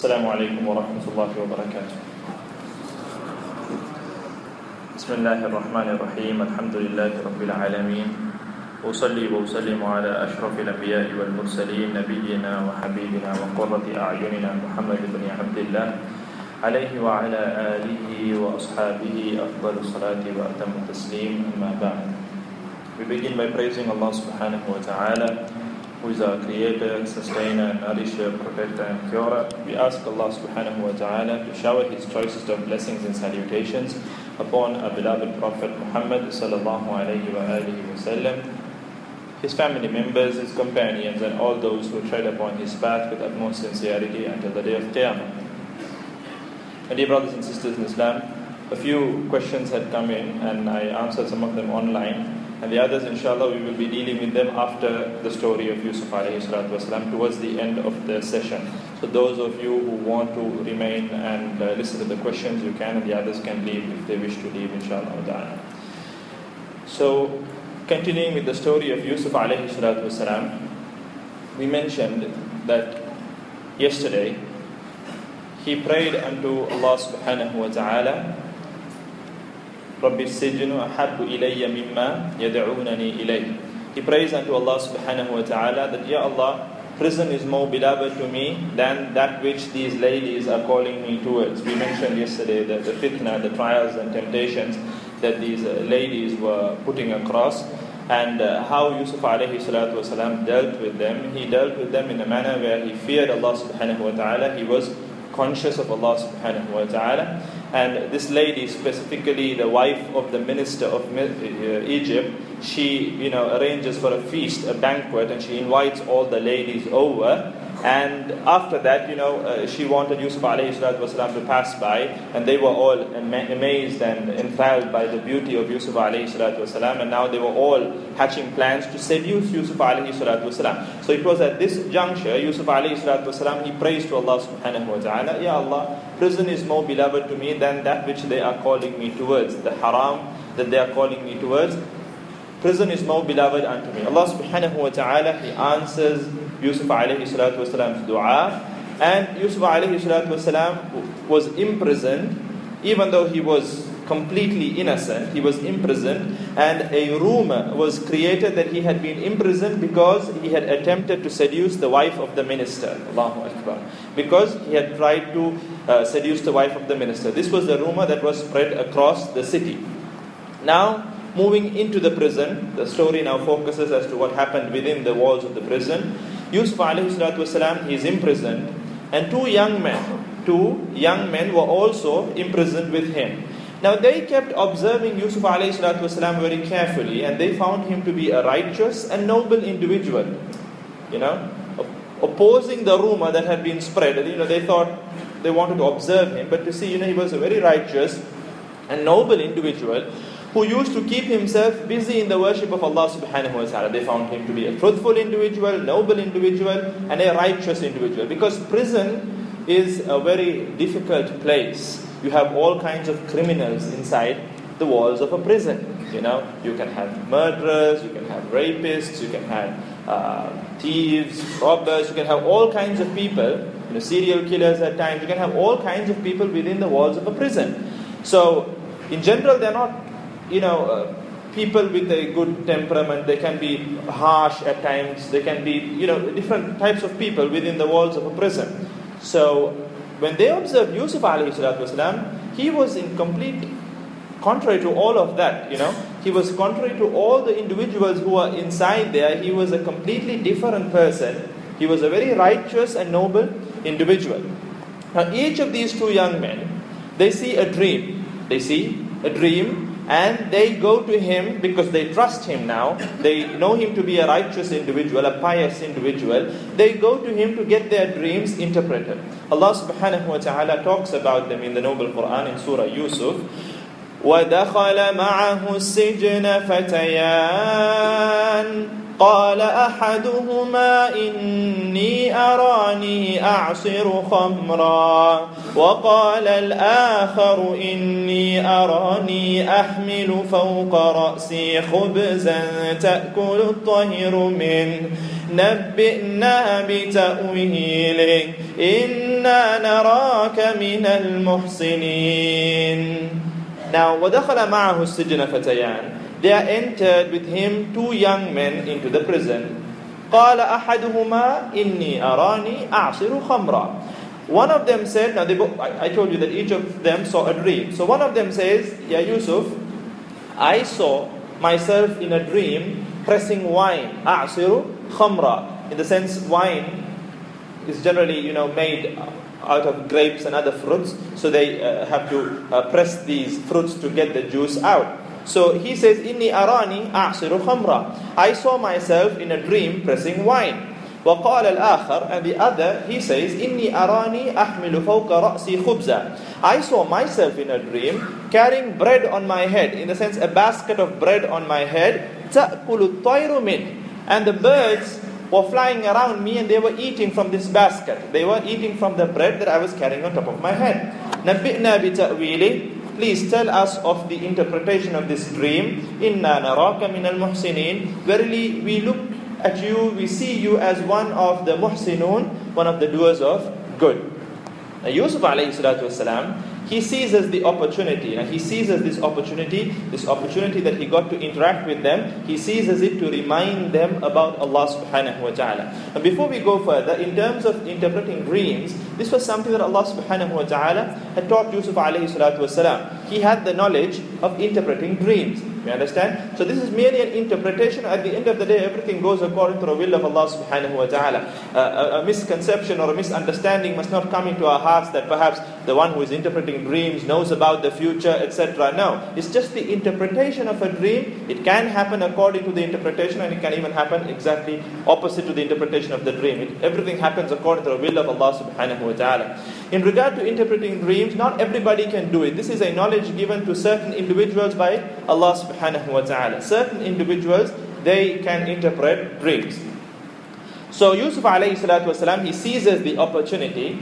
السلام عليكم ورحمة الله وبركاته. بسم الله الرحمن الرحيم. الحمد لله رب العالمين. أصلي وأسلم على أشرف الأنبياء والمرسلين نبينا وحبيبنا وقرة أعيننا محمد بن عبد الله عليه وعلى آله وأصحابه أفضل الصلاة وأتم التسليم. أما بعد. We begin by praising Allah subhanahu wa ta'ala, who is our creator, sustainer, nourisher, protector and curer. We ask Allah subhanahu wa ta'ala to shower His choicest of blessings and salutations upon our beloved Prophet Muhammad sallallahu alayhi wa alihi wa sallam, his family members, his companions and all those who tread upon his path with utmost sincerity until the day of Qiyamah. My dear brothers and sisters in Islam, a few questions had come in and I answered some of them online. And the others, inshallah, we will be dealing with them after the story of Yusuf alayhi salatu wasalam, towards the end of the session. So those of you who want to remain and listen to the questions, you can, and the others can leave if they wish to leave, inshallah. So, continuing with the story of Yusuf alayhi salatu wasalam, we mentioned that yesterday he prayed unto Allah subhanahu wa ta'ala, Rabbi sijnu ahabbu ilayya mimma yad'unani ilayh. He prays unto Allah subhanahu wa ta'ala that, Ya Allah, prison is more beloved to me than that which these ladies are calling me towards. We mentioned yesterday that the fitna, the trials and temptations that these ladies were putting across, and how Yusuf alayhi salatu wasalam dealt with them. He dealt with them in a manner where he feared Allah subhanahu wa ta'ala. He was conscious of Allah subhanahu wa ta'ala. And this lady, specifically the wife of the minister of Egypt, she arranges for a feast, a banquet, and she invites all the ladies over. And after that, she wanted Yusuf alayhi salatu wasalam to pass by, and they were all amazed and enthralled by the beauty of Yusuf alayhi salatu wasalam, and now they were all hatching plans to seduce Yusuf alayhi salatu wasalam. So it was at this juncture, Yusuf alayhi salatu wasalam, he prays to Allah subhanahu wa ta'ala, Ya Allah, prison is more beloved to me than that which they are calling me towards, the haram that they are calling me towards. Prison is more beloved unto me. Allah subhanahu wa ta'ala, He answers Yusuf alayhi salatu wasalam's dua, and Yusuf alayhi salatu wasalam was imprisoned, even though he was completely innocent. He was imprisoned, and a rumor was created that he had been imprisoned because he had attempted to seduce the wife of the minister. Allahu Akbar. Because he had tried to seduce the wife of the minister. This was the rumor that was spread across the city. Now, moving into the prison, the story now focuses as to what happened within the walls of the prison. Yusuf alayhi salatu wasalam, he is imprisoned, and two young men were also imprisoned with him. Now they kept observing Yusuf alayhi salatu wasalam very carefully, and they found him to be a righteous and noble individual. Opposing the rumor that had been spread. They thought they wanted to observe him, but to see, he was a very righteous and noble individual who used to keep himself busy in the worship of Allah subhanahu wa ta'ala. They found him to be a truthful individual, noble individual, and a righteous individual. Because prison is a very difficult place. You have all kinds of criminals inside the walls of a prison. You can have murderers, you can have rapists, you can have thieves, robbers, you can have all kinds of people, serial killers at times. You can have all kinds of people within the walls of a prison. So, in general, they're not people with a good temperament. They can be harsh at times. They can be, different types of people within the walls of a prison. So, when they observed Yusuf alayhi salatu wasalam, he was in complete contrary to all of that, He was contrary to all the individuals who are inside there. He was a completely different person. He was a very righteous and noble individual. Now, each of these two young men, they see a dream. And they go to him because they trust him now. They know him to be a righteous individual, a pious individual. They go to him to get their dreams interpreted. Allah subhanahu wa ta'ala talks about them in the Noble Quran in Surah Yusuf. وَدَخَلَ مَعَهُ السِّجْنَ فَتَيَانِ قال أحدهما إني أراني أعصر خمرا وقال الآخر إني أراني أحمل فوق رأسي خبزا تأكل الطير منه نبئنا بتأويله إنا نراك من المحسنين. Now, وَدَخَلَ مَعَهُ السِّجْنَ فَتَيَانِ. There entered with him 2 young men into the prison. قَالَ أَحَدُهُمَا إِنِّي أَرَانِي أَعْصِرُ خَمْرًا. One of them said, now I told you that each of them saw a dream. So one of them says, Ya Yusuf, I saw myself in a dream pressing wine. أَعْصِرُ خَمْرًا. In the sense, wine is generally, made out of grapes and other fruits. So they have to press these fruits to get the juice out. So he says, Inni arani a'siru khamra. I saw myself in a dream pressing wine. وقال الآخر, and the other, he says, Inni arani ahmilu fawqa ra'si khubza. I saw myself in a dream carrying bread on my head, in the sense a basket of bread on my head. تأكل الطير منه. And the birds were flying around me and they were eating from this basket. They were eating from the bread that I was carrying on top of my head. نبئنا بتأويله. Please tell us of the interpretation of this dream. Inna naraka min al-muhsinin. Verily, we look at you, we see you as one of the muhsinun, one of the doers of good. Now, Yusuf alayhi salatu wasalam, he seizes the opportunity, and he seizes this opportunity that he got to interact with them, he seizes it to remind them about Allah subhanahu wa ta'ala. And before we go further, in terms of interpreting dreams, this was something that Allah subhanahu wa ta'ala had taught Yusuf alayhi salatu wasalam. He had the knowledge of interpreting dreams. You understand? So this is merely an interpretation. At the end of the day, everything goes according to the will of Allah subhanahu wa ta'ala. A misconception or a misunderstanding must not come into our hearts that perhaps the one who is interpreting dreams knows about the future, etc. No, it's just the interpretation of a dream. It can happen according to the interpretation, and it can even happen exactly opposite to the interpretation of the dream. Everything happens according to the will of Allah subhanahu wa ta'ala. In regard to interpreting dreams, not everybody can do it. This is a knowledge given to certain individuals by Allah subhanahu wa ta'ala. Certain individuals, they can interpret dreams. So Yusuf alayhi salatu wasalam, he seizes the opportunity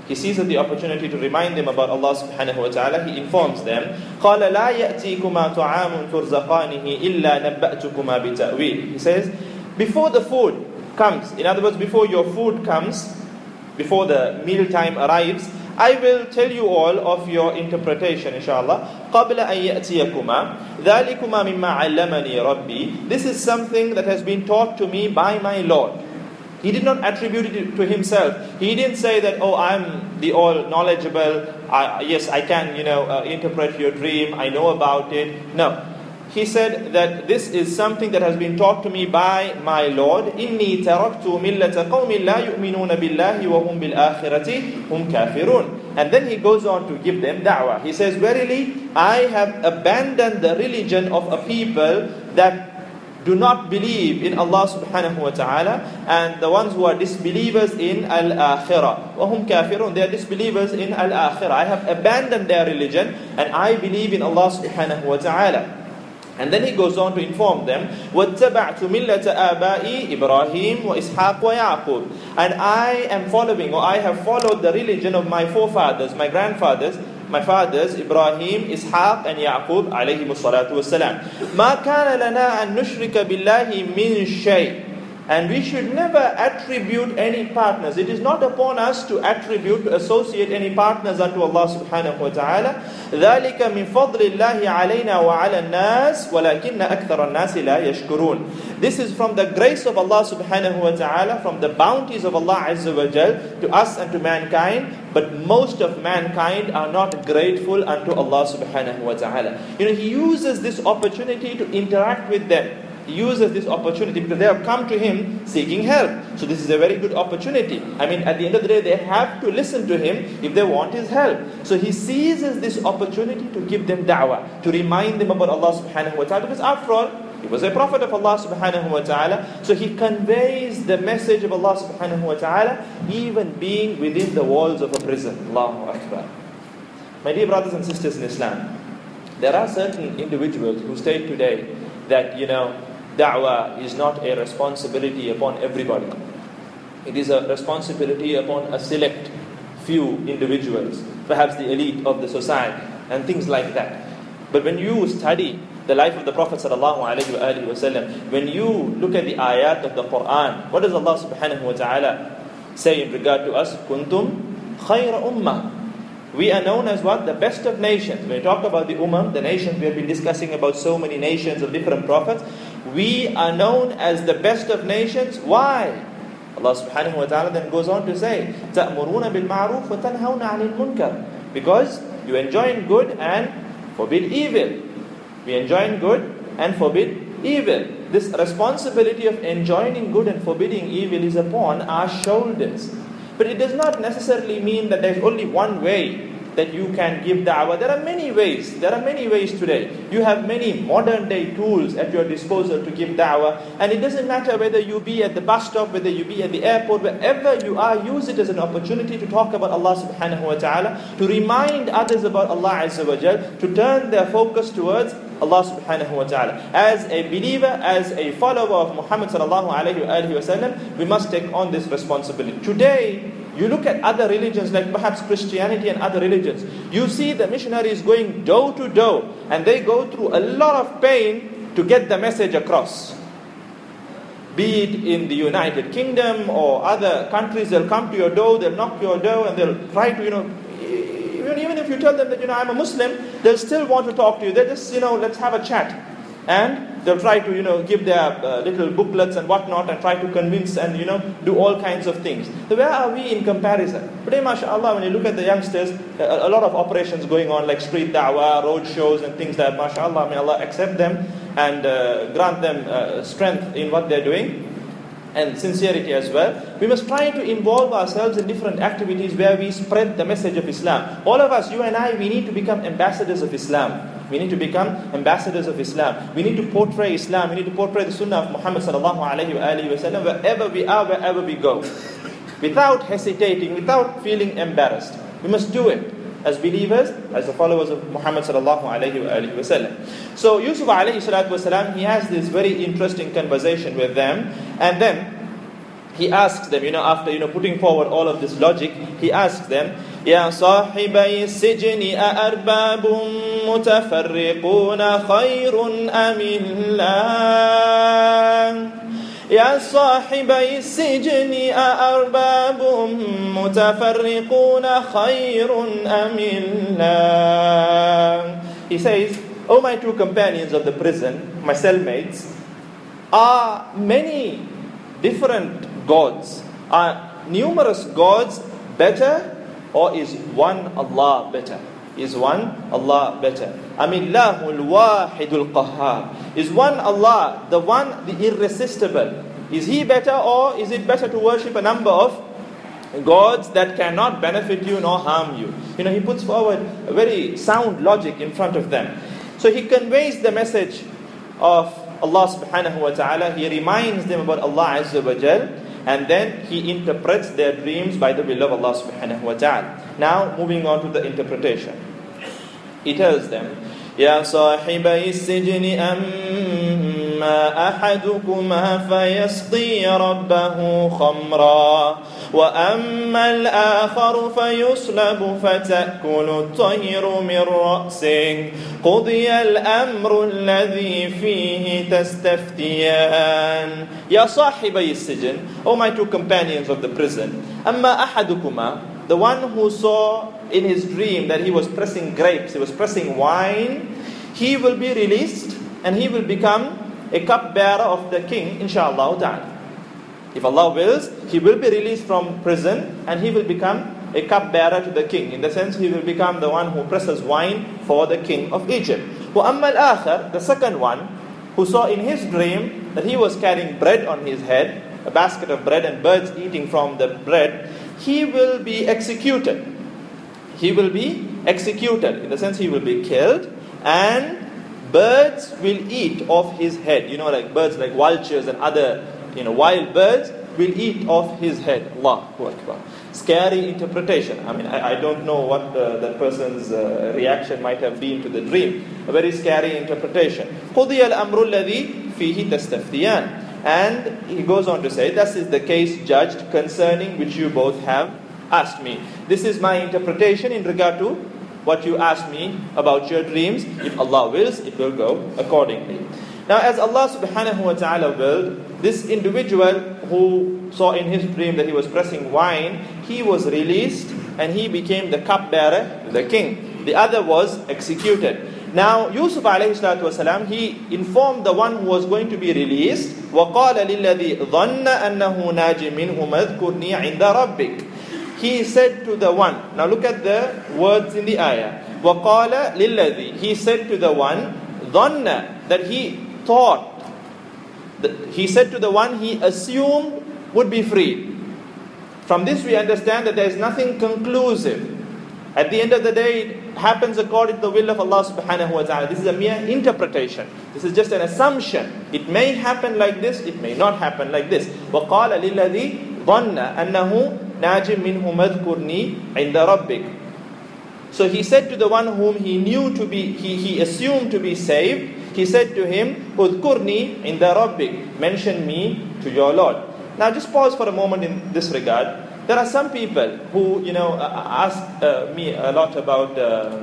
to remind them about Allah subhanahu wa ta'ala. He informs them, قَالَ لَا يَأْتِيكُمَا طَعَامٌ تُرْزَقَانِهِ إِلَّا نَبَّأْتُكُمَا بِتَأْوِيلِ. He says, before the food comes, in other words, before your food comes, before the meal time arrives, I will tell you all of your interpretation, inshallah. قَبْلَ أَنْ يَأْتِيَكُمَا ذَلِكُمَا مِمَّا عَلَّمَنِي رَبِّي. This is something that has been taught to me by my Lord. He did not attribute it to himself. He didn't say that, oh, I'm the all knowledgeable. Yes, I can, interpret your dream. I know about it. No. He said that this is something that has been taught to me by my Lord. إِنِّي تَرَكْتُ مِلَّةَ قَوْمٍ لَا يُؤْمِنُونَ بِاللَّهِ وَهُمْ بِالْآخِرَةِ هُمْ كَافِرُونَ. And then he goes on to give them da'wah. He says, verily, I have abandoned the religion of a people that do not believe in Allah subhanahu wa ta'ala, and the ones who are disbelievers in al-akhirah. وَهُمْ كَافِرُونَ. They are disbelievers in al-akhirah. I have abandoned their religion, and I believe in Allah subhanahu wa ta'ala. And then he goes on to inform them, وَاتَّبَعْتُ مِلَّةَ آبَائِي إِبْرَاهِيمُ وَإِسْحَاقُ وَيَعْقُوبُ. And I am following, or I have followed the religion of my forefathers, my grandfathers, my fathers, Ibrahim, Ishaq, and Yaqub, alayhi salatu wassalam. مَا كَانَ لَنَا أَن نُشْرِكَ بِاللَّهِ مِنْ شَيْءٍ. And we should never attribute any partners. It is not upon us to attribute, to associate any partners unto Allah subhanahu wa ta'ala. ذَلِكَ مِنْ فَضْلِ اللَّهِ عَلَيْنَا وَعَلَى النَّاسِ وَلَكِنَّ أَكْثَرَ النَّاسِ لَا يَشْكُرُونَ. This is from the grace of Allah subhanahu wa ta'ala, from the bounties of Allah azza wa jal to us and to mankind. But most of mankind are not grateful unto Allah subhanahu wa ta'ala. He uses this opportunity to interact with them. He uses this opportunity because they have come to him seeking help. So this is a very good opportunity. At the end of the day, they have to listen to him if they want his help. So he seizes this opportunity to give them da'wah, to remind them about Allah subhanahu wa ta'ala. Because after all, he was a prophet of Allah subhanahu wa ta'ala. So he conveys the message of Allah subhanahu wa ta'ala, even being within the walls of a prison. Allahu Akbar. My dear brothers and sisters in Islam, there are certain individuals who state today that, da'wah is not a responsibility upon everybody. It is a responsibility upon a select few individuals, perhaps the elite of the society, and things like that. But when you study the life of the Prophet ﷺ, when you look at the ayat of the Quran, what does Allah subhanahu wa ta'ala say in regard to us? Kuntum khayra ummah. We are known as what? The best of nations. When we talk about the the nations, we have been discussing about so many nations of different prophets. We are known as the best of nations. Why? Allah subhanahu wa ta'ala then goes on to say, تَأْمُرُونَ بِالْمَعْرُوفِ وَتَنْهَوْنَ عَنِ الْمُنْكَرِ. Because you enjoin good and forbid evil. We enjoin good and forbid evil. This responsibility of enjoining good and forbidding evil is upon our shoulders. But it does not necessarily mean that there is only one way that you can give da'wah. There are many ways. There are many ways today. You have many modern day tools at your disposal to give da'wah. And it doesn't matter whether you be at the bus stop, whether you be at the airport, wherever you are, use it as an opportunity to talk about Allah subhanahu wa ta'ala, to remind others about Allah azza wa jal, to turn their focus towards Allah subhanahu wa ta'ala. As a believer, as a follower of Muhammad sallallahu alayhi wa sallam, we must take on this responsibility. Today, you look at other religions like perhaps Christianity and other religions. You see the missionaries going door to door, and they go through a lot of pain to get the message across. Be it in the United Kingdom or other countries, they'll come to your door, they'll knock your door, and they'll try to, even if you tell them that, I'm a Muslim, they'll still want to talk to you. They'll just, let's have a chat. And they'll try to, give their little booklets and whatnot and try to convince and, do all kinds of things. So where are we in comparison? Today, mashallah, when you look at the youngsters, a lot of operations going on like street da'wah, road shows and things like that. Mashallah, may Allah accept them and grant them strength in what they're doing. And sincerity as well. We must try to involve ourselves in different activities where we spread the message of Islam. All of us, you and I, we need to become ambassadors of Islam. We need to become ambassadors of Islam. We need to portray Islam. We need to portray the Sunnah of Muhammad sallallahu alayhi wa sallam wherever we are, wherever we go. Without hesitating, without feeling embarrassed. We must do it as believers, as the followers of Muhammad sallallahu alayhi wa sallam. So Yusuf alayhi salatu wasalam, he has this very interesting conversation with them, and then he asks them, after putting forward all of this logic, he asks them, Ya sahibai sijni a'arbab mutafarriquna khayrun amillah. يا صاحبي السجن أأرباب متفرقون خير أم الله. He says, O my two companions of the prison, my cellmates, are many different gods? Are numerous gods better, or is one Allah better? Is one Allah better? Amillahul wahidul qahhar. Is one Allah, the one, the irresistible? Is He better, or is it better to worship a number of gods that cannot benefit you nor harm you? He puts forward a very sound logic in front of them. So he conveys the message of Allah subhanahu wa ta'ala. He reminds them about Allah azza wa jal, and then he interprets their dreams by the will of Allah subhanahu wa ta'ala. Now moving on to the interpretation. He tells them, Ya sahibai sijni amma ahadukumma fayasqi rabbahu khamra wa amma al-akharu fayuslabu fatakulu at-tayru min ra'sihi qudiya al-amru alladhi fihi tastaftiyan. Ya sahibai sijni, O my two companions of the prison, amma ahadukumma, the one who saw in his dream that he was pressing grapes, he was pressing wine, he will be released and he will become a cupbearer of the king, inshallah ta'ala. If Allah wills, he will be released from prison and he will become a cupbearer to the king. In the sense, he will become the one who presses wine for the king of Egypt. وَأَمَّا الْآخَرُ, the second one, who saw in his dream that he was carrying bread on his head, a basket of bread and birds eating from the bread, he will be executed. He will be executed. In the sense, he will be killed and birds will eat off his head. Like birds like vultures and other wild birds will eat off his head. Allahu Akbar. Scary interpretation. I don't know what that person's reaction might have been to the dream. A very scary interpretation. قُضِيَ الْأَمْرُ الَّذِي فِيهِ تَسْتَفْتِيَانِ. And he goes on to say, this is the case judged concerning which you both have asked me. This is my interpretation in regard to what you ask me about your dreams. If Allah wills, it will go accordingly. Now, as Allah subhanahu wa ta'ala willed, this individual who saw in his dream that he was pressing wine, he was released and he became the cupbearer to the king. The other was executed. Now, Yusuf alayhi salatu wasalam, he informed the one who was going to be released, وَقَالَ لِلَّذِي ظَنَّ أَنَّهُ نَاجٍ مِّنْهُ مَذْكُرْنِي عِنْدَ رَبِّكَ. He said to the one, now look at the words in the ayah. وَقَالَ لِلَّذِي, he said to the one, ظَنَّ, that he thought, he said to the one he assumed would be freed. From this we understand that there is nothing conclusive. At the end of the day, it happens according to the will of Allah subhanahu wa ta'ala. This is a mere interpretation. This is just an assumption. It may happen like this, it may not happen like this. وَقَالَ لِلَّذِي ظَنَّ أَنَّهُ نَاجٍ مِّنْهُ مَذْكُرْنِي عِنْدَ رَبِّكَ. So he said to the one whom he knew to be, he assumed to be saved, he said to him, اذْكُرْنِي عِنْدَ رَبِّكَ, mention me to your Lord. Now just pause for a moment in this regard. There are some people who, ask me a lot about,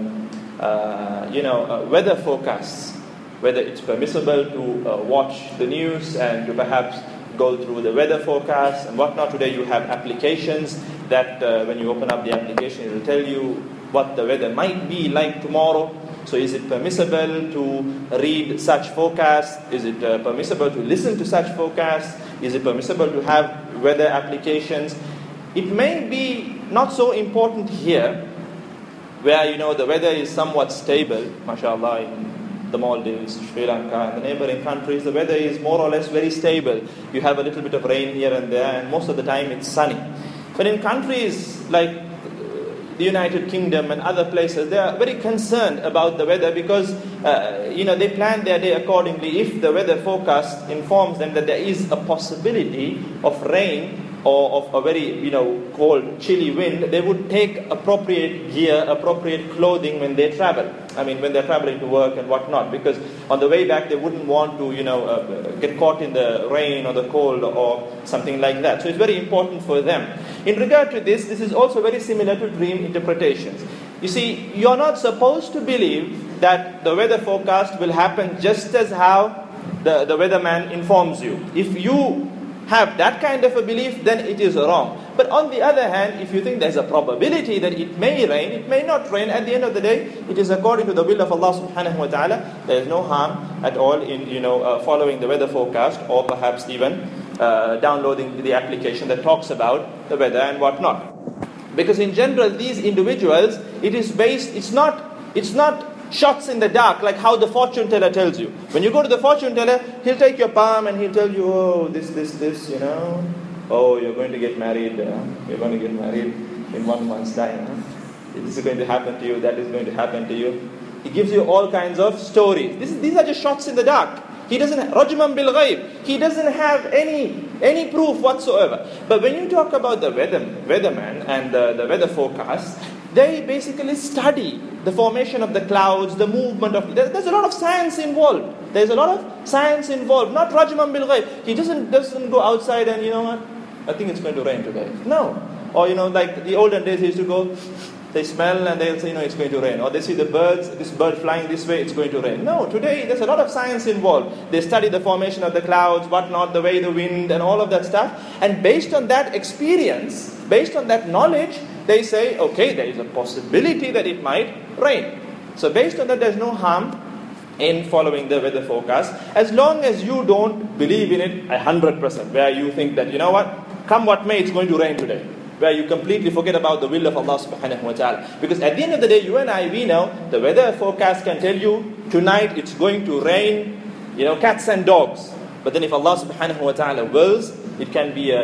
weather forecasts. Whether it's permissible to watch the news and to perhaps go through the weather forecast and whatnot. Today you have applications that when you open up the application, it will tell you what the weather might be like tomorrow. So is it permissible to read such forecasts? Is it permissible to listen to such forecasts? Is it permissible to have weather applications? It may be not so important here, where the weather is somewhat stable, mashallah, in the Maldives, Sri Lanka, and the neighboring countries, the weather is more or less very stable. You have a little bit of rain here and there, and most of the time it's sunny. But in countries like the United Kingdom and other places, they are very concerned about the weather because, they plan their day accordingly. If the weather forecast informs them that there is a possibility of rain or of a very, cold, chilly wind, they would take appropriate gear, appropriate clothing when they travel. I mean, when they're traveling to work and whatnot, because on the way back they wouldn't want to, get caught in the rain or the cold or something like that. So it's very important for them. In regard to this is also very similar to dream interpretations. You see, you're not supposed to believe that the weather forecast will happen just as how the weatherman informs you. If you have that kind of a belief, then it is wrong. But on the other hand, if you think there's a probability that it may rain, it may not rain, at the end of the day, it is according to the will of Allah subhanahu wa ta'ala. There is no harm at all in, following the weather forecast, or perhaps even downloading the application that talks about the weather and whatnot. Because in general, these individuals, it's not shots in the dark, like how the fortune teller tells you. When you go to the fortune teller, he'll take your palm and he'll tell you, oh, this, oh, you're going to get married, you're going to get married in 1 month's time. This is going to happen to you, that is going to happen to you. He gives you all kinds of stories. These are just shots in the dark. He doesn't, rajman bil ghaib, he doesn't have any proof whatsoever. But when you talk about the weatherman and the weather forecast, they basically study the formation of the clouds, the movement of... There's a lot of science involved. There's a lot of science involved. Not rajman bil ghaib. He doesn't go outside and, I think it's going to rain today. No. Or, like the olden days, he used to go, they smell and they'll say, it's going to rain. Or they see the birds, this bird flying this way, it's going to rain. No, today there's a lot of science involved. They study the formation of the clouds, whatnot, the way the wind and all of that stuff. And based on that experience, based on that knowledge, they say, okay, there is a possibility that it might rain. So based on that, there's no harm in following the weather forecast, as long as you don't believe in it 100%, where you think that, come what may, it's going to rain today. Where you completely forget about the will of Allah subhanahu wa ta'ala. Because at the end of the day, you and I, we know, the weather forecast can tell you, tonight it's going to rain, cats and dogs. But then if Allah subhanahu wa ta'ala wills, it can be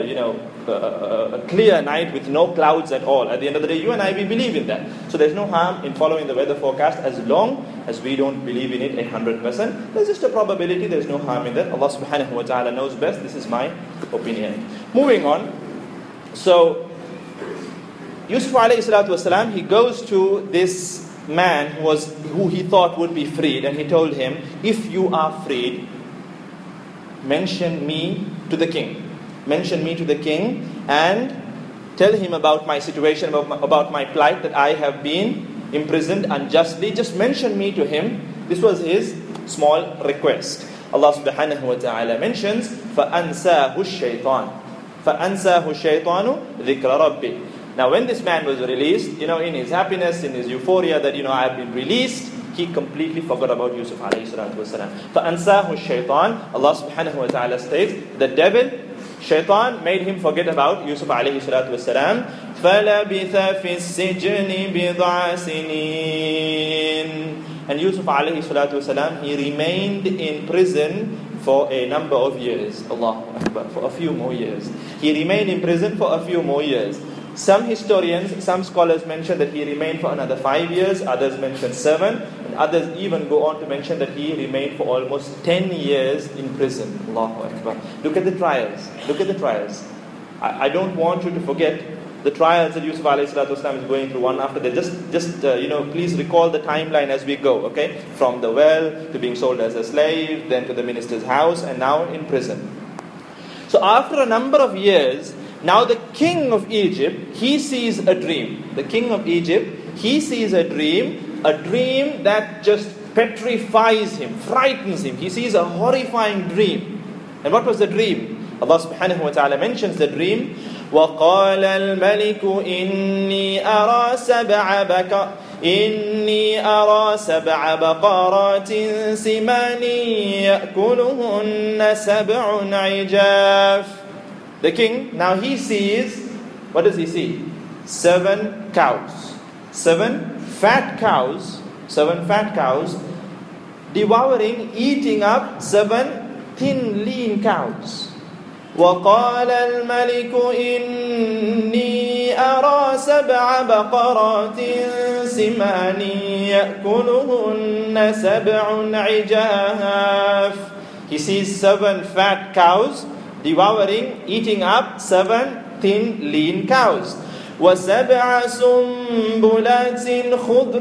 a clear night with no clouds at all. At the end of the day, you and I, we believe in that. So there's no harm in following the weather forecast as long as we don't believe in it 100%. There's just a probability, there's no harm in that. Allah subhanahu wa ta'ala knows best. This is my opinion. Moving on. So, Yusuf alayhi salatu wasalam, he goes to this man who he thought would be freed, and he told him, if you are freed, mention me to the king. Mention me to the king and tell him about my situation, about my plight, that I have been imprisoned unjustly, just mention me to him. This was his small request. Allah subhanahu wa ta'ala mentions, فَأَنْسَاهُ الشَّيْطَانُ فَأَنْسَاهُ الشَّيْطَانُ ذِكْرَ رَبِّهِ. Now when this man was released, in his happiness, in his euphoria that, I have been released, he completely forgot about Yusuf alayhi salatu wasalam. فَأَنْسَاهُ الشَّيْطَانُ. Allah subhanahu wa ta'ala states, the devil, shaitan, made him forget about Yusuf alayhi salatu wasalam. فَلَبِثَ فِي السِّجْنِ بِضْعَ سِنِينَ. And Yusuf alayhi salatu wasalam, he remained in prison for a number of years. Allahu Akbar, for a few more years. He remained in prison for a few more years. Some historians, some scholars mention that he remained for another 5 years, others mention 7, and others even go on to mention that he remained for almost 10 years in prison. Allahu Akbar. Look at the trials. Look at the trials. I don't want you to forget the trials that Yusuf alayhi salatu wasalam is going through one after the just please recall the timeline as we go, okay? From the well to being sold as a slave, then to the minister's house, and now in prison. So after a number of years, now the king of Egypt, he sees a dream. The king of Egypt, he sees a dream that just petrifies him, frightens him. He sees a horrifying dream. And what was the dream? Allah subhanahu wa ta'ala mentions the dream. وَقَالَ الْمَلِكُ إِنِّي أَرَى سَبْعَ بَقَرَاتٍ سِمَانٍ يَأْكُلُهُنَّ سَبْعٌ عِجَافٌ. The king, now he sees, what does he see? 7 cows. 7 fat cows devouring, eating up 7 thin, lean cows. وَقَالَ الْمَلِكُ إِنِّي أَرَى سَبْعَ بَقَرَاتٍ سِمَانٍ يَأْكُلُهُنَّ سَبْعٌ عِجَافٌ. He sees 7 fat cows devouring, eating up 7 thin, lean cows. وَسَبْعَ سُنبُلَاتٍ خُضْرٍ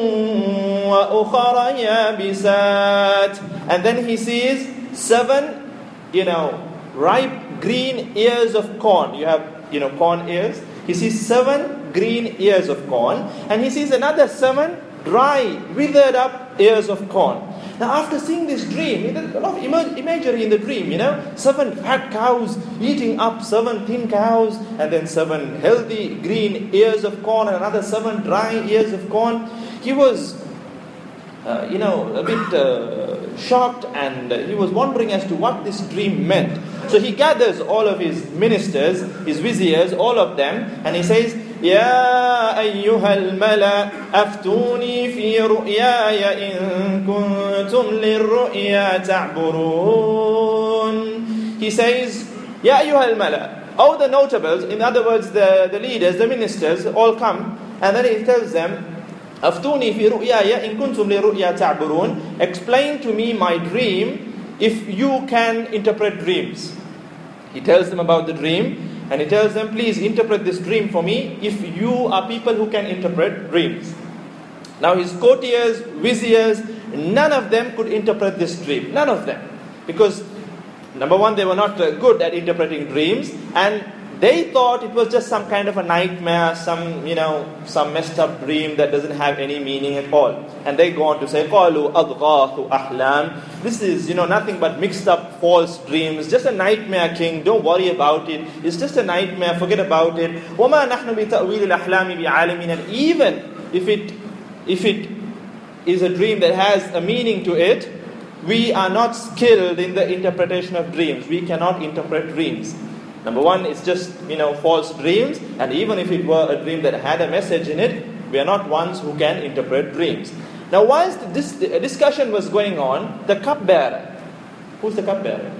وَأُخَرَ يَابِسَاتٍ. And then he sees 7, ripe green ears of corn. You have, corn ears. He sees 7 green ears of corn. And he sees another 7 dry, withered up ears of corn. Now after seeing this dream, there's a lot of imagery in the dream, 7 fat cows eating up 7 thin cows, and then 7 healthy green ears of corn, and another 7 dry ears of corn. He was, a bit shocked, and he was wondering as to what this dream meant. So he gathers all of his ministers, his viziers, all of them, and he says, يا أيها الملأ أفتوني في رؤياي إن كنتم للرؤيا تعبرون. He says, يا أيها الملأ, all the notables, in other words the leaders, the ministers, all come, and then he tells them, أفتوني في رؤياي إن كنتم للرؤيا تعبرون. Explain to me my dream if you can interpret dreams. He tells them about the dream. And he tells them, please interpret this dream for me if you are people who can interpret dreams. Now his courtiers, viziers, none of them could interpret this dream. None of them. Because, number one, they were not good at interpreting dreams. And they thought it was just some kind of a nightmare, some messed up dream that doesn't have any meaning at all. And they go on to say, قَالُوا أَضْغَاثُ أَحْلَامٍ. This is, nothing but mixed up false dreams. Just a nightmare, king. Don't worry about it. It's just a nightmare. Forget about it. وَمَا نَحْنُ بِتَأْوِيلِ الْأَحْلَامِ بِعَالِمِينَ. And even if it is a dream that has a meaning to it, we are not skilled in the interpretation of dreams. We cannot interpret dreams. Number one, it's just, false dreams. And even if it were a dream that had a message in it, we are not ones who can interpret dreams. Now, whilst this discussion was going on, the cupbearer. Who's the cupbearer?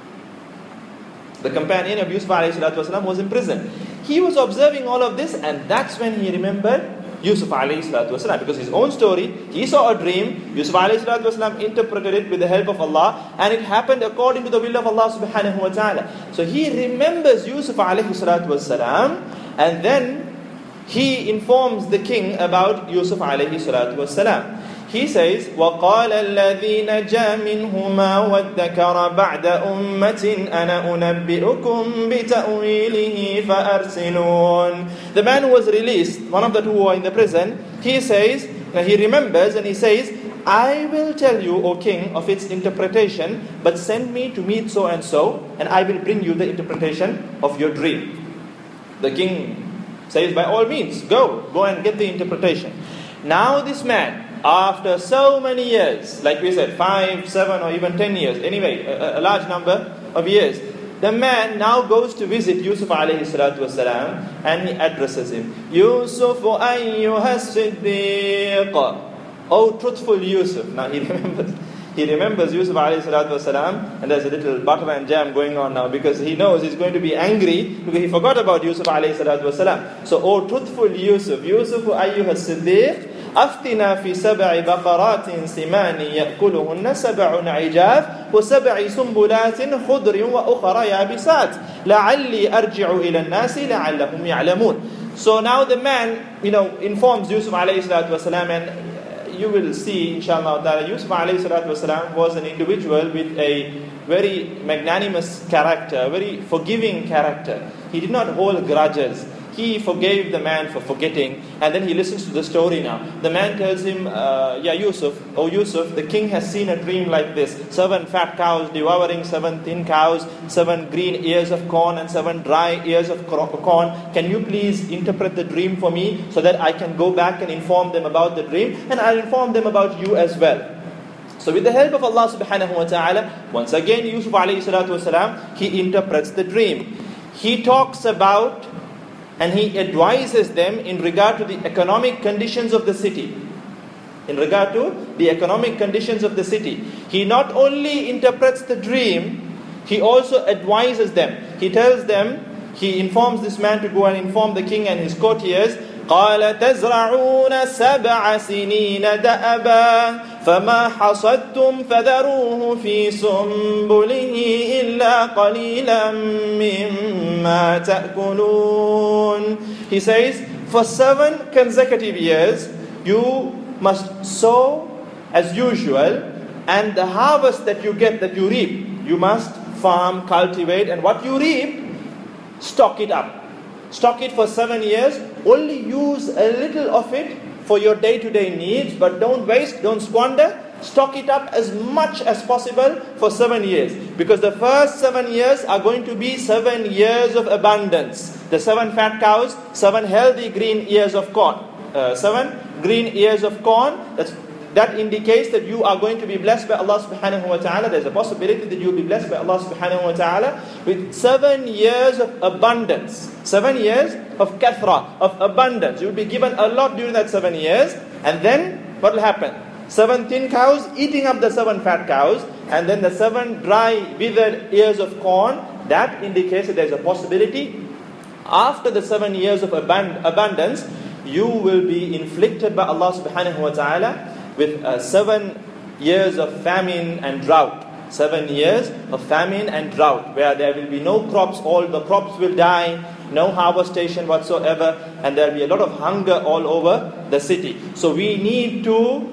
The companion of Yusuf alayhi salatu wasalam was in prison. He was observing all of this, and that's when he remembered Yusuf alayhi salatu wasalam. Because his own story, he saw a dream, Yusuf alayhi salatu wasalam interpreted it with the help of Allah, and it happened according to the will of Allah subhanahu wa ta'ala. So he remembers Yusuf alayhi salatu wasalam, and then he informs the king about Yusuf alayhi salatu wasalam. He says, وَقَالَ الَّذِي نَجَا مِنْهُمَا وَادَّكَرَ بَعْدَ أُمَّةٍ أَنَا أُنَبِّئُكُمْ بِتَأْوِيلِهِ فَأَرْسِلُونَ. The man who was released, one of the two who were in the prison, he says, he remembers and he says, I will tell you, O king, of its interpretation, but send me to meet so and so, and I will bring you the interpretation of your dream. The king says, by all means, go and get the interpretation. Now this man, after so many years, like we said, 5, 7 or even 10 years, anyway, a large number of years, the man now goes to visit Yusuf alayhi salatu wasalam, and he addresses him, Yusuf ayyuha siddiq, O truthful Yusuf. Now he remembers Yusuf alayhi salatu wasalam, and there's a little butter and jam going on now, because he knows he's going to be angry because he forgot about Yusuf alayhi salatu wasalam. So, O truthful Yusuf ayyuha siddiq, أفتنا في 7 بقرات سمان يأكلهن 7 عجاف و7 سنبلات خضر وأخرى يابسات لعلي أرجع إلى الناس لعلهم يعلمون. So now the man, informs Yusuf alayhi salatu wasalam, and you will see, inshallah, that Yusuf alayhi salatu wasalam was an individual with a very magnanimous character, a very forgiving character. He did not hold grudges. He forgave the man for forgetting, and then he listens to the story now. The man tells him, Yusuf, the king has seen a dream like this. 7 fat cows devouring 7 thin cows, 7 green ears of corn and 7 dry ears of corn. Can you please interpret the dream for me so that I can go back and inform them about the dream, and I'll inform them about you as well. So with the help of Allah subhanahu wa ta'ala, once again Yusuf alayhi salatu wasalam, he interprets the dream. He talks about and he advises them in regard to the economic conditions of the city. In regard to the economic conditions of the city. He not only interprets the dream, he also advises them. He tells them, he informs this man to go and inform the king and his courtiers, قال تزرعون 7 سنين دأبا فما حصدتم فذروه في سنبله إلا قليلا مما تأكلون. He says, for 7 consecutive years, you must sow as usual, and the harvest that you get, that you reap, you must farm, cultivate, and what you reap, stock it up. Stock it for 7 years. Only use a little of it for your day-to-day needs, but don't waste, don't squander. Stock it up as much as possible for 7 years. Because the first 7 years are going to be 7 years of abundance. The 7 fat cows, 7 healthy green ears of corn. 7 green ears of corn, that indicates that you are going to be blessed by Allah subhanahu wa ta'ala. There's a possibility that you'll be blessed by Allah subhanahu wa ta'ala with 7 years of abundance. 7 years of kathra, of abundance. You'll be given a lot during that 7 years. And then, what will happen? 7 thin cows eating up the 7 fat cows. And then the 7 dry, withered ears of corn. That indicates that there's a possibility after the 7 years of abundance, you will be inflicted by Allah subhanahu wa ta'ala with 7 years of famine and drought. 7 years of famine and drought, where there will be no crops, all the crops will die, no harvestation whatsoever, and there will be a lot of hunger all over the city. So we need to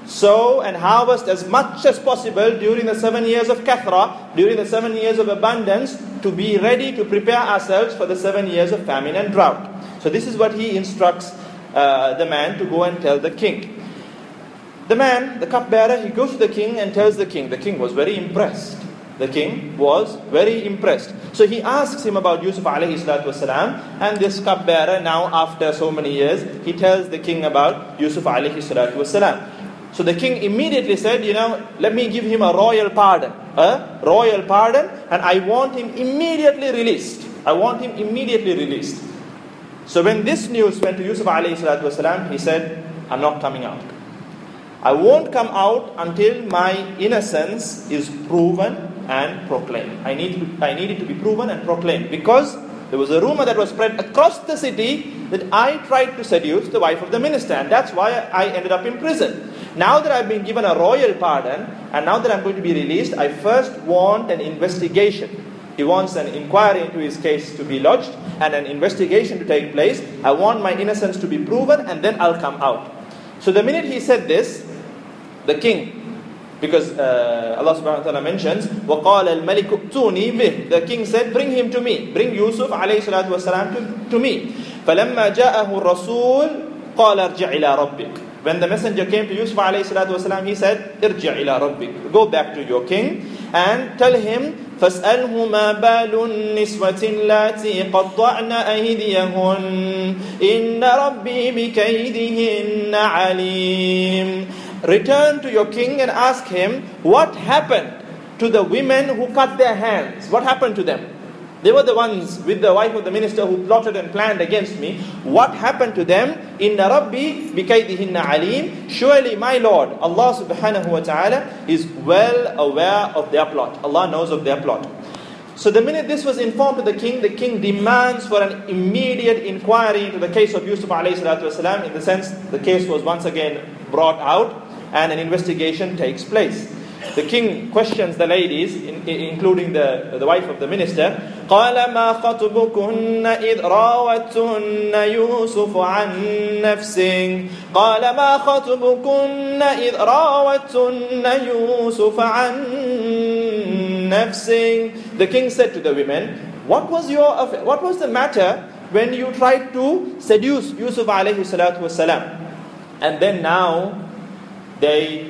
sow and harvest as much as possible during the 7 years of kathra, during the 7 years of abundance, to be ready to prepare ourselves for the 7 years of famine and drought. So this is what he instructs the man to go and tell the king. The man, the cupbearer, he goes to the king and tells the king. The king was very impressed. The king was very impressed. So he asks him about Yusuf alayhi salatu wasalam, and this cupbearer now, after so many years, he tells the king about Yusuf alayhi salatu wasalam. So the king immediately said, let me give him a royal pardon. A royal pardon, and I want him immediately released. I want him immediately released. So when this news went to Yusuf alayhi salatu wasalam, he said, I'm not coming out. I won't come out until my innocence is proven and proclaimed. I need it to be proven and proclaimed, because there was a rumor that was spread across the city that I tried to seduce the wife of the minister, and that's why I ended up in prison. Now that I've been given a royal pardon, and now that I'm going to be released, I first want an investigation. He wants an inquiry into his case to be lodged and an investigation to take place. I want my innocence to be proven, and then I'll come out. So the minute he said this, the king, because Allah subhanahu wa ta'ala mentions, وَقَالَ الْمَلِكُ ائْتُونِي بِهِ. The king said, bring him to me. Bring Yusuf alayhi salatu wasalam to me. فَلَمَّا جَاءَهُ الرَّسُولُ قال ارجع إلى ربك. When the messenger came to Yusuf alayhi salatu wasalam, he said, ارجع إلى ربك. Go back to your king and tell him, فاسأله ما بال النسوة اللاتي قطعن أيديهن إن ربي بكيدهن عليم. Return to your king and ask him, what happened to the women who cut their hands? What happened to them? They were the ones with the wife of the minister who plotted and planned against me. What happened to them? Inna Rabbi bikaydihinna alim. Surely my Lord, Allah subhanahu wa ta'ala, is well aware of their plot. Allah knows of their plot. So the minute this was informed to the king demands for an immediate inquiry into the case of Yusuf alayhi salatu wasalam. In the sense, the case was once again brought out and an investigation takes place. The king questions the ladies, including the wife of the minister. قال ما خطبكن إذ راوتن يوسف عن نفسه قال ما خطبكن إذ راوتن يوسف عن نفسه. The king said to the women, what was the matter when you tried to seduce Yusuf alayhi salatu wasalam? And then now they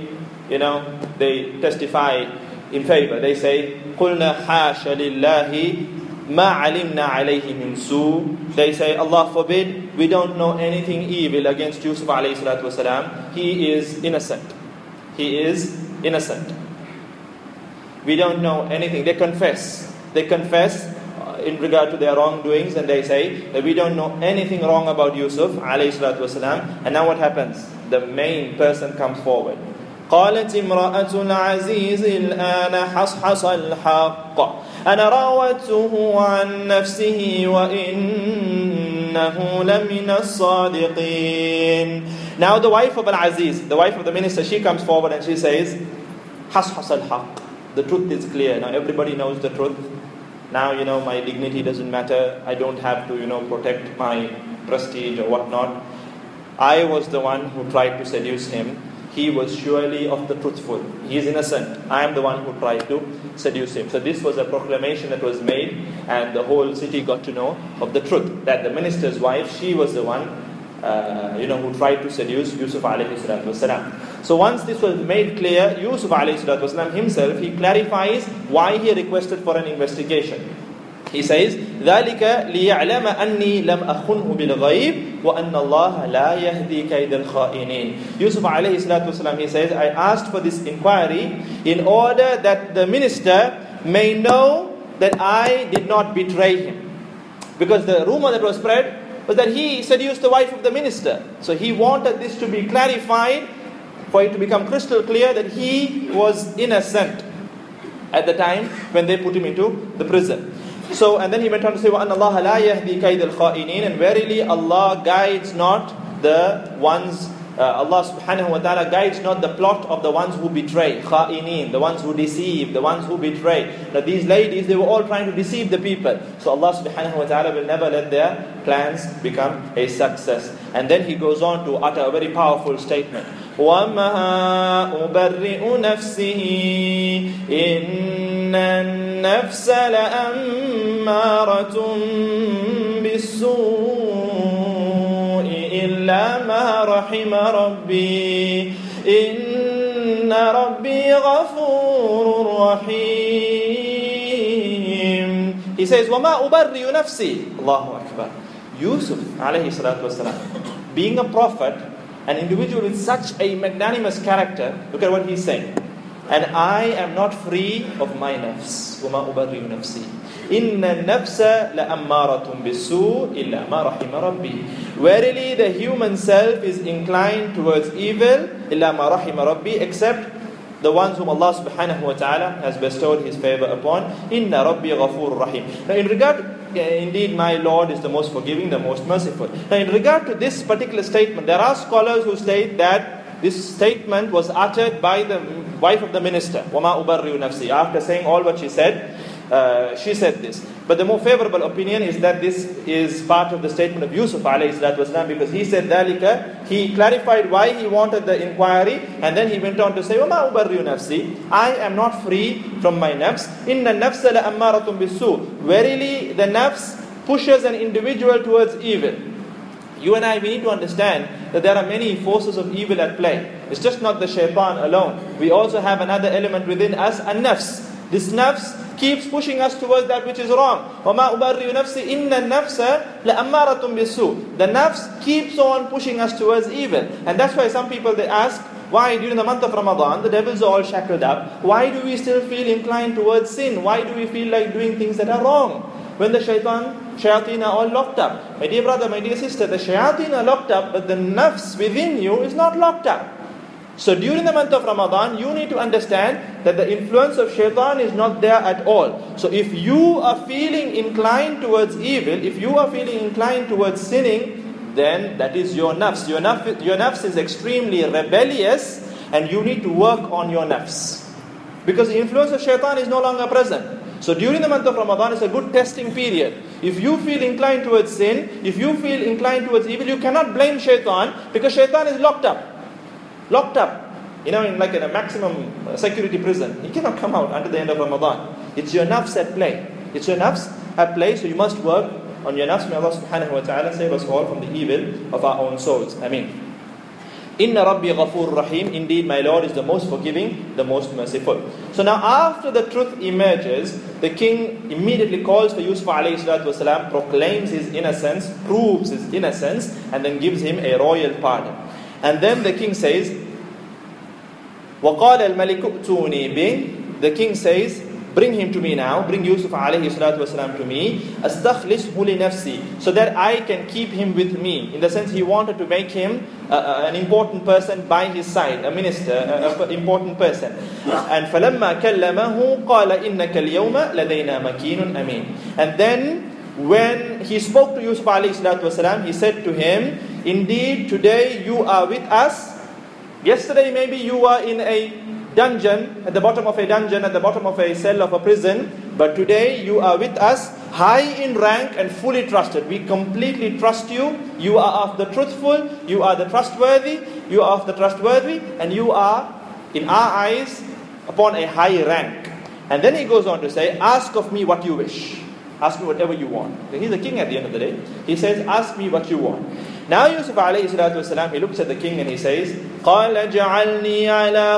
testify in favor. They say, قُلْنَا حَاشَ لِلَّهِ مَا عَلِمْنَا عَلَيْهِ مِنْ سُوءٍ. They say, Allah forbid, we don't know anything evil against Yusuf alayhi salatu wasalam. He is innocent. He is innocent. We don't know anything. They confess in regard to their wrongdoings, and they say that we don't know anything wrong about Yusuf alayhi salatu wasalam. And now what happens? The main person comes forward. قالت امرأة العزيز الآن حصحص الحق أنا راودته عن نفسه وإنه لمن الصادقين. Now the wife of Al-Aziz, the wife of the minister, she comes forward and she says, حصحص الحق. The truth is clear. Now everybody knows the truth. Now, my dignity doesn't matter. I don't have to, protect my prestige or whatnot. I was the one who tried to seduce him. He was surely of the truthful. He is innocent. I am the one who tried to seduce him. So this was a proclamation that was made, and the whole city got to know of the truth, that the minister's wife, she was the one who tried to seduce Yusuf alayhi salatu wasalam. So once this was made clear, Yusuf alayhi salatu wasalam himself, he clarifies why he requested for an investigation. He says, ذَلِكَ لِيَعْلَمَ أَنِّي لَمْ أَخُنْهُ بِالْغَيْبِ وَأَنَّ اللَّهَ لَا يَهْدِي كَيْدَ الْخَائِنِينَ. Yusuf alayhi salatu wasalam, he says, I asked for this inquiry in order that the minister may know that I did not betray him. Because the rumor that was spread was that he seduced the wife of the minister. So he wanted this to be clarified, for it to become crystal clear that he was innocent at the time when they put him into the prison. So, and then he went on to say, وَأَنَّ اللَّهَ لَا يَهْدِي كَيْدَ الْخَائِنِينَ. And verily Allah guides not the ones, Allah subhanahu wa ta'ala guides not the plot of the ones who betray. Kha'inin, the ones who deceive, the ones who betray. Now these ladies, they were all trying to deceive the people. So Allah subhanahu wa ta'ala will never let their plans become a success. And then he goes on to utter a very powerful statement. وَمَا أُبَرِّئُ نَفْسِهِ إِنَّ النَّفْسَ لَأَمَّارَةٌ بِالسُّوءِ إِلَّا مَا رَحِمَ رَبِّي إِنَّ رَبِّي غَفُورٌ رَحِيمٌ. He says, وَمَا أُبَرِّئُ نَفْسِي. Allahu Akbar. Yusuf alayhi salatu wasalam, being a prophet, an individual with such a magnanimous character, look at what he's saying. And I am not free of my nafs. وَمَا أُبَرِّئُ نَفْسِي إِنَّ النَّفْسَ لَأَمَّارَةٌ بِالسُّوءِ إِلَّا مَا رَحِمَ رَبِّي. Verily the human self is inclined towards evil, إِلَّا مَا رَحِمَ رَبِّي, except the ones whom Allah subhanahu wa ta'ala has bestowed His favor upon. Inna Rabbi Ghafur Rahim. Now in regard, indeed my Lord is the most forgiving, the most merciful. Now in regard to this particular statement, there are scholars who state that this statement was uttered by the wife of the minister. وَمَا أُبَرِّئُ نَفْسِي. After saying all what she said this. But the more favorable opinion is that this is part of the statement of Yusuf alayhi salatu wasalam, because he said ذَلِكَ, he clarified why he wanted the inquiry, and then he went on to say, وَمَا أُبَرِّئُ نَفْسِي, I am not free from my nafs. إِنَّ النَّفْسَ لَأَمَّارَةٌ بِالسُّوءِ. Verily the nafs pushes an individual towards evil. You and I, we need to understand that there are many forces of evil at play. It's just not the shaitan alone. We also have another element within us, an-nafs. This nafs keeps pushing us towards that which is wrong. وَمَا أُبَرِّئُ نَفْسِي إِنَّ النَّفْسَ لَأَمَّارَةٌ بِالسُّوءِ. The nafs keeps on pushing us towards evil. And that's why some people, they ask, why during the month of Ramadan, the devils are all shackled up, why do we still feel inclined towards sin? Why do we feel like doing things that are wrong? When the shayateen are all locked up. My dear brother, my dear sister, the shayateen are locked up, but the nafs within you is not locked up. So during the month of Ramadan, you need to understand that the influence of shaitan is not there at all. So if you are feeling inclined towards evil, if you are feeling inclined towards sinning, then that is your nafs. Your nafs is extremely rebellious, and you need to work on your nafs. Because the influence of shaitan is no longer present. So during the month of Ramadan, it's a good testing period. If you feel inclined towards sin, if you feel inclined towards evil, you cannot blame shaitan, because shaitan is locked up. Locked up, in a maximum security prison. He cannot come out until the end of Ramadan. It's your nafs at play. It's your nafs at play, so you must work on your nafs. May Allah subhanahu wa ta'ala save us all from the evil of our own souls. Ameen. Inna Rabbi Ghafur Rahim. Indeed, my Lord is the most forgiving, the most merciful. So now after the truth emerges, the king immediately calls for Yusuf alayhi salatu wasalam, proclaims his innocence, proves his innocence, and then gives him a royal pardon. And then the king says, وَقَالَ الْمَلِكُ ائْتُونِي بِهِ. The king says, bring him to me now, bring Yusuf alayhi salatu wasalam to me, أَسْتَخْلِصْهُ لِنَفْسِي, so that I can keep him with me. In the sense, he wanted to make him an important person by his side, a minister, an important person. And فَلَمَّا كَلَّمَهُ قَالَ إِنَّكَ الْيَوْمَ لَدَيْنَا مَكِينٌ أَمِينٌ. And then when he spoke to Yusuf alayhi salatu wasalam, he said to him, indeed, today you are with us. Yesterday maybe you were in a dungeon, at the bottom of a dungeon, at the bottom of a cell of a prison. But today you are with us, high in rank and fully trusted. We completely trust you. You are of the truthful, you are the trustworthy, you are of the trustworthy, and you are, in our eyes, upon a high rank. And then he goes on to say, ask of me what you wish. Ask me whatever you want. He's the king at the end of the day. He says, ask me what you want. Now Yusuf alayhi salatu wasalam, he looks at the king and he says, قَالَ جَعَلْنِي عَلَى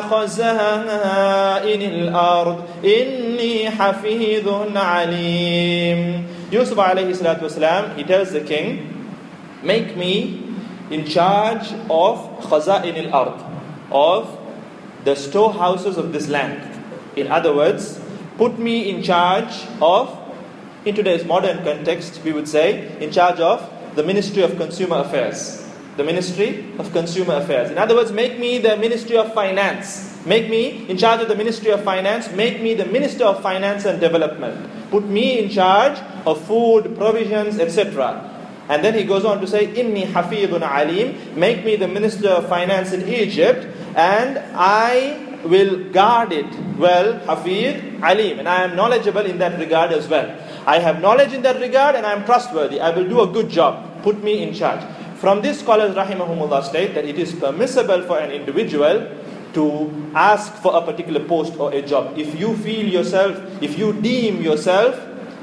خَزَائِنِ الْأَرْضِ إِنِّي حَفِيظٌ عَلِيمٌ. Yusuf alayhi salatu wasalam, he tells the king, make me in charge of khaza'in al-ard, of the storehouses of this land. In other words, put me in charge of, in today's modern context, we would say, in charge of the Ministry of Consumer Affairs. The Ministry of Consumer Affairs. In other words, make me the Ministry of Finance. Make me in charge of the Ministry of Finance. Make me the Minister of Finance and Development. Put me in charge of food, provisions, etc. And then he goes on to say, Inni hafidun alim. Make me the Minister of Finance in Egypt, and I will guard it well. Hafid, alim. And I am knowledgeable in that regard as well. I have knowledge in that regard and I am trustworthy. I will do a good job. Put me in charge. From this, scholars rahimahumullah state that it is permissible for an individual to ask for a particular post or a job. If you feel yourself, if you deem yourself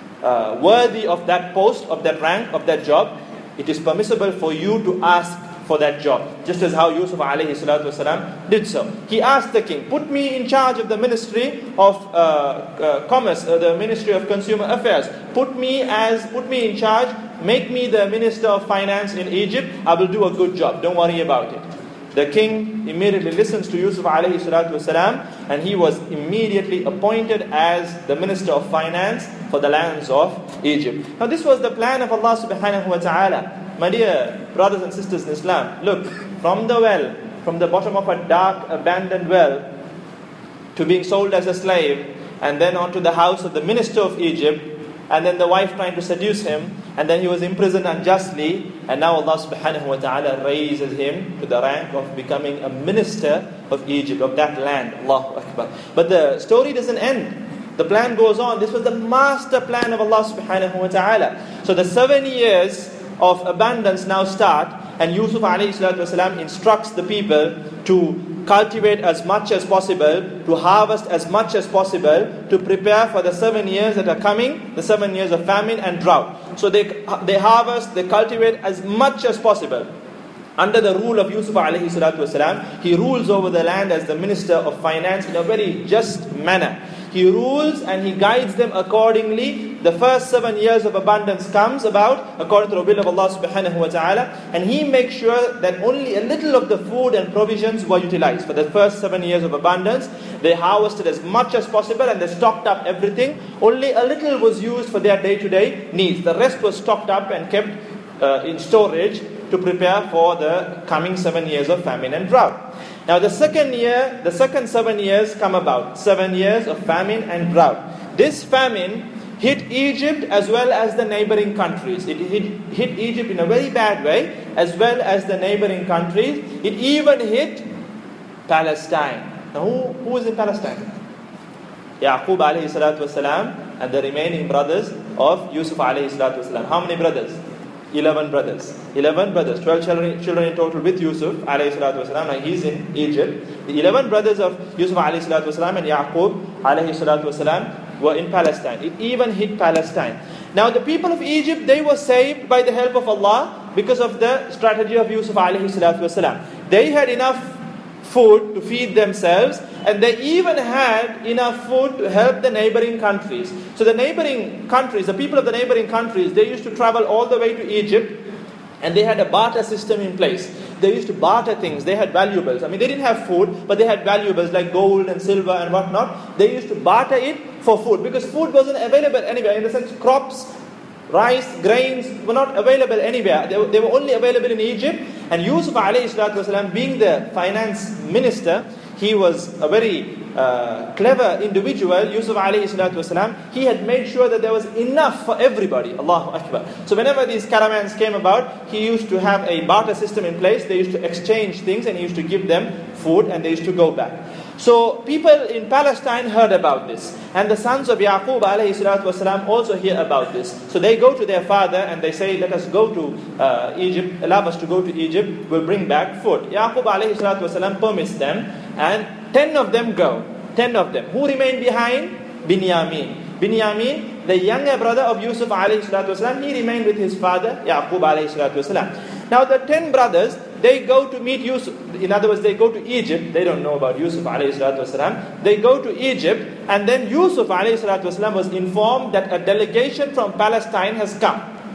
worthy of that post, of that rank, of that job, it is permissible for you to ask for that job. Just as how Yusuf alayhi salatu wasalam did so. He asked the king, put me in charge of the Ministry of Commerce, the Ministry of Consumer Affairs. Put me in charge, make me the Minister of Finance in Egypt. I will do a good job. Don't worry about it. The king immediately listens to Yusuf alayhi salatu wasalam, and he was immediately appointed as the Minister of Finance for the lands of Egypt. Now this was the plan of Allah subhanahu wa ta'ala. My dear brothers and sisters in Islam, look, from the well, from the bottom of a dark, abandoned well, to being sold as a slave, and then onto the house of the Minister of Egypt, and then the wife trying to seduce him, and then he was imprisoned unjustly, and now Allah subhanahu wa ta'ala raises him to the rank of becoming a minister of Egypt, of that land. Allahu Akbar. But the story doesn't end. The plan goes on. This was the master plan of Allah subhanahu wa ta'ala. So the 7 years of abundance now start, and Yusuf alayhi salatu wasalam instructs the people to cultivate as much as possible, to harvest as much as possible, to prepare for the 7 years that are coming, the 7 years of famine and drought. So they harvest, they cultivate as much as possible. Under the rule of Yusuf alayhi salatu wasalam, he rules over the land as the Minister of Finance in a very just manner. He rules and he guides them accordingly. The first 7 years of abundance comes about according to the will of Allah subhanahu wa ta'ala, and he makes sure that only a little of the food and provisions were utilized. For the first 7 years of abundance, they harvested as much as possible and they stocked up everything. Only a little was used for their day-to-day needs. The rest was stocked up and kept in storage to prepare for the coming 7 years of famine and drought. Now the second 7 years come about. 7 years of famine and drought. This famine hit Egypt as well as the neighboring countries. It hit Egypt in a very bad way as well as the neighboring countries. It even hit Palestine. Now who was in Palestine? Yaqub alayhi salatu wasalam and the remaining brothers of Yusuf alayhi salatu wasalam. How many brothers? 11 brothers. 11 brothers. 12 children in total with Yusuf alayhi salatu wasalam. Now he's in Egypt. The 11 brothers of Yusuf alayhi salatu wasalam and Yaqub alayhi salatu wasalam were in Palestine. It even hit Palestine. Now the people of Egypt, they were saved by the help of Allah because of the strategy of Yusuf alayhi salatu wasalam. They had enough food to feed themselves, and they even had enough food to help the neighboring countries. So the neighboring countries, the people of the neighboring countries, they used to travel all the way to Egypt, and they had a barter system in place. They used to barter things. They had valuables. I mean, they didn't have food, but they had valuables like gold and silver and whatnot. They used to barter it for food because food wasn't available anywhere. In the sense, crops, rice, grains were not available anywhere. They were only available in Egypt. And Yusuf alayhi salatu wasalam, being the finance minister, he was a very clever individual. Yusuf alayhi salatu wasalam, he had made sure that there was enough for everybody. Allahu Akbar. So whenever these caravans came about, he used to have a barter system in place. They used to exchange things and he used to give them food and they used to go back. So people in Palestine heard about this, and the sons of Yaqub alayhi salatu wasalam also hear about this. So they go to their father and they say, let us go to Egypt, allow us to go to Egypt, we'll bring back food. Yaqub alayhi salatu wasalam permits them, and 10 of them go. 10 of them. Who remained behind? Binyamin. Binyamin, the younger brother of Yusuf alayhi salatu wasalam, he remained with his father, Yaqub alayhi salatu wasalam. Now the 10 brothers, they go to meet Yusuf. In other words, they go to Egypt. They don't know about Yusuf alayhi salatu wasalam. They go to Egypt, and then Yusuf alayhi salatu wasalam was informed that a delegation from Palestine has come.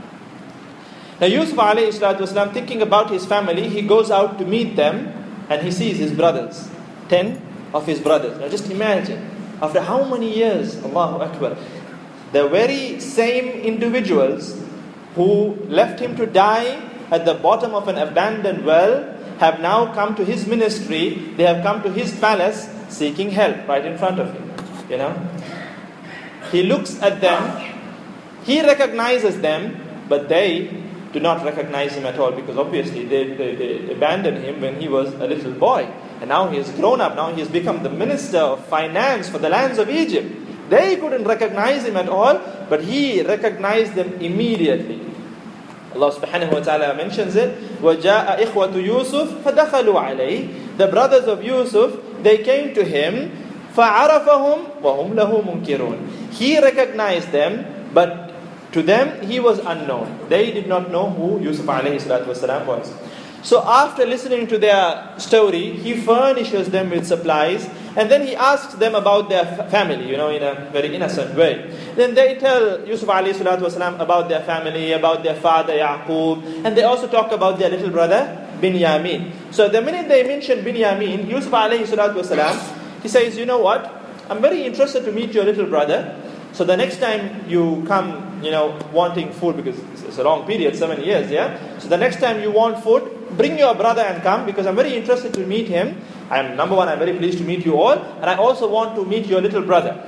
Now Yusuf alayhi salatu wasalam, thinking about his family, he goes out to meet them, and he sees his brothers. 10 of his brothers. Now just imagine, after how many years, Allahu Akbar, the very same individuals who left him to die at the bottom of an abandoned well have now come to his ministry. They have come to his palace seeking help right in front of him. You know, he looks at them, he recognizes them, but they do not recognize him at all, because obviously they abandoned him when he was a little boy, and now he has grown up. Now he has become the minister of finance for the lands of Egypt. They couldn't recognize him at all, but he recognized them immediately. Allah subhanahu wa ta'ala mentions it. وَجَاءَ إِخْوَةُ يُوسُفَ فَدَخَلُوا عَلَيْهِ. The brothers of Yusuf, they came to him. فَعَرَفَهُمْ وَهُمْ لَهُ مُنْكِرُونَ. He recognized them, but to them he was unknown. They did not know who Yusuf alayhi salatu wasalam was. So after listening to their story, he furnishes them with supplies, and then he asks them about their family, in a very innocent way. Then they tell Yusuf alayhi salatu wasalam about their family, about their father Yaqub, and they also talk about their little brother Binyamin. So the minute they mention Binyamin, Yusuf alayhi salatu wasalam, he says, you know what, I'm very interested to meet your little brother. So the next time you come, wanting food, because it's a long period, 7 years, yeah? So the next time you want food, bring your brother and come, because I'm very interested to meet him. Number one, I'm very pleased to meet you all, and I also want to meet your little brother.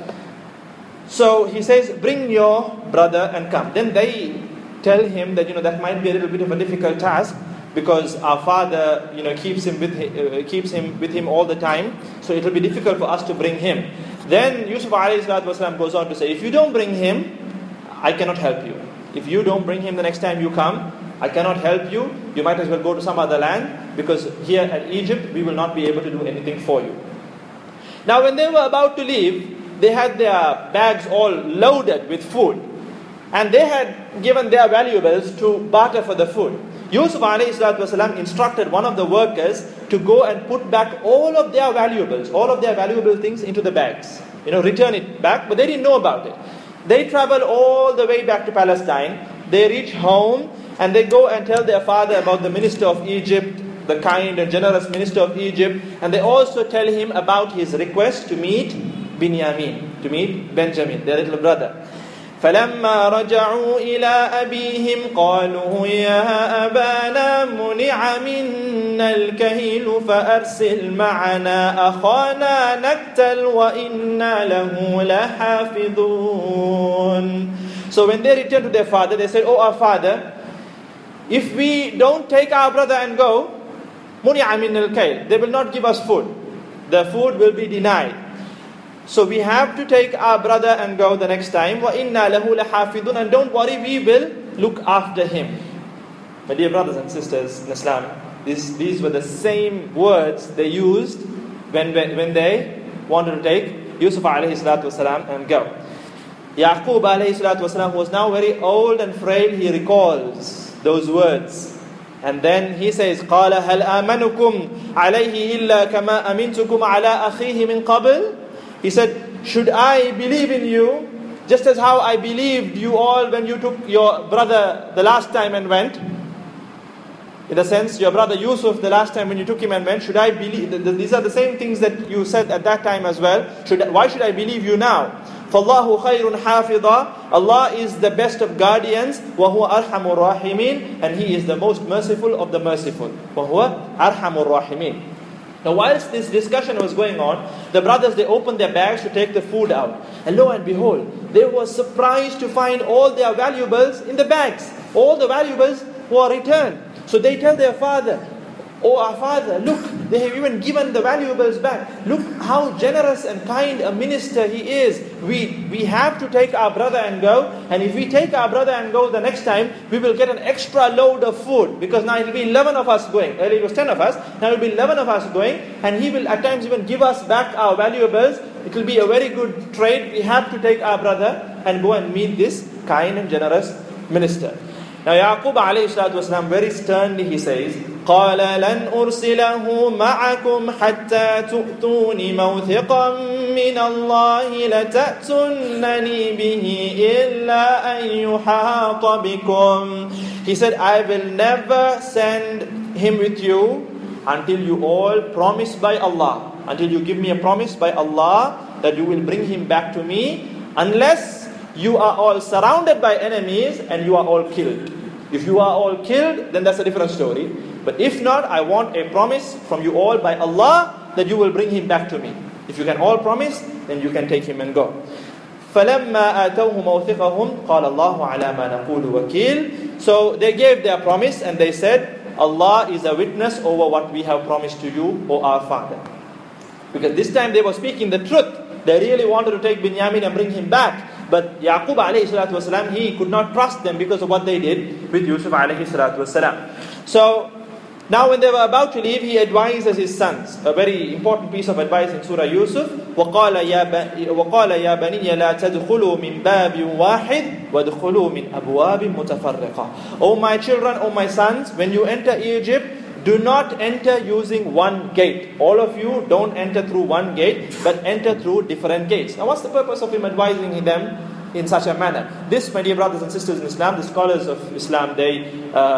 So he says, bring your brother and come. Then they tell him that, that might be a little bit of a difficult task, because our father, keeps him with him all the time, so it will be difficult for us to bring him. Then Yusuf alayhi salatu wasalam goes on to say, if you don't bring him, I cannot help you. If you don't bring him the next time you come, I cannot help you. You might as well go to some other land, because here at Egypt, we will not be able to do anything for you. Now when they were about to leave, they had their bags all loaded with food. And they had given their valuables to barter for the food. Yusuf alayhi salatu wasalam instructed one of the workers to go and put back all of their valuable things into the bags. Return it back, but they didn't know about it. They travel all the way back to Palestine. They reach home and they go and tell their father about the minister of Egypt, the kind and generous minister of Egypt, and they also tell him about his request to meet Benjamin, their little brother. فَلَمَّا رَجَعُوا إِلَىٰ أَبِيهِمْ قَالُوا يَا أَبَانَا مُنِعَ مِنَّا الْكَيْلُ فَأَرْسِلْ مَعَنَا أَخَانَا نَكْتَلْ وَإِنَّا لَهُ لَحَافِظُونَ. So when they returned to their father, they said, "Oh, our father, if we don't take our brother and go, مُنِعَ مِنَّا الْكَيْلُ, they will not give us food. The food will be denied. So we have to take our brother and go the next time. وَإِنَّا لَهُ لَحَافِظُونَ, and don't worry, we will look after him." My dear brothers and sisters in Islam, these were the same words they used when they wanted to take Yusuf alayhi salatu wasalam and go. Yaqub alayhi salatu wasalam, who was now very old and frail, he recalls those words. And then he says, قَالَ هَلْ آمَنُكُمْ عَلَيْهِ إِلَّا كَمَا أَمِنْتُكُمْ عَلَىٰ أَخِيهِ مِنْ قَبْلِ. He said, should I believe in you just as how I believed you all when you took your brother the last time and went? In a sense, your brother Yusuf, the last time when you took him and went, should I believe? These are the same things that you said at that time as well. Why should I believe you now? فَاللَّهُ خَيْرٌ حَافِظًا, Allah is the best of guardians. وَهُوَ أَرْحَمُ الرَّاحِمِينَ, and He is the most merciful of the merciful. وَهُوَ أَرْحَمُ الرَّاحِمِينَ. Now whilst this discussion was going on, the brothers, they opened their bags to take the food out. And lo and behold, they were surprised to find all their valuables in the bags. All the valuables were returned. So they tell their father, "Oh, our father, look, they have even given the valuables back. Look how generous and kind a minister he is. We have to take our brother and go. And if we take our brother and go the next time, we will get an extra load of food. Because now it will be 11 of us going. Earlier it was 10 of us. Now it will be 11 of us going. And he will at times even give us back our valuables. It will be a very good trade. We have to take our brother and go and meet this kind and generous minister." Now Yaqub alayhi salatu wasalam, very sternly he says, قَالَ لَنْ أُرْسِلَهُ مَعَكُمْ حَتَّى تُؤْتُونِ مَوْثِقًا مِّنَ اللَّهِ لَتَأْتُنَّنِي بِهِ إِلَّا أَن يُحَاطَ بِكُمْ. He said, I will never send him with you until you all promise by Allah, until you give me a promise by Allah that you will bring him back to me, unless you are all surrounded by enemies and you are all killed. If you are all killed, then that's a different story. But if not, I want a promise from you all by Allah that you will bring him back to me. If you can all promise, then you can take him and go. فَلَمَّا آتَوْهُ مَوْثِقَهُمْ قَالَ اللَّهُ عَلَى مَا نَقُولُ وَكِيلٌ. So they gave their promise and they said, Allah is a witness over what we have promised to you, O our father. Because this time they were speaking the truth. They really wanted to take Binyamin and bring him back. But Yaqub alayhi salatu wasalam, he could not trust them because of what they did with Yusuf alayhi salatu wasalam. So now when they were about to leave, he advises his sons. A very important piece of advice in Surah Yusuf. وَقَالَ يَا بَنِيَّ لَا تَدْخُلُوا مِنْ بَابٍ وَاحِدٍ وَادْخُلُوا مِنْ أَبْوَابٍ مُتَفَرِّقَةٍ. O my children, O my sons, when you enter Egypt, do not enter using one gate. All of you don't enter through one gate, but enter through different gates. Now what's the purpose of him advising them in such a manner? This, my dear brothers and sisters in Islam, the scholars of Islam, they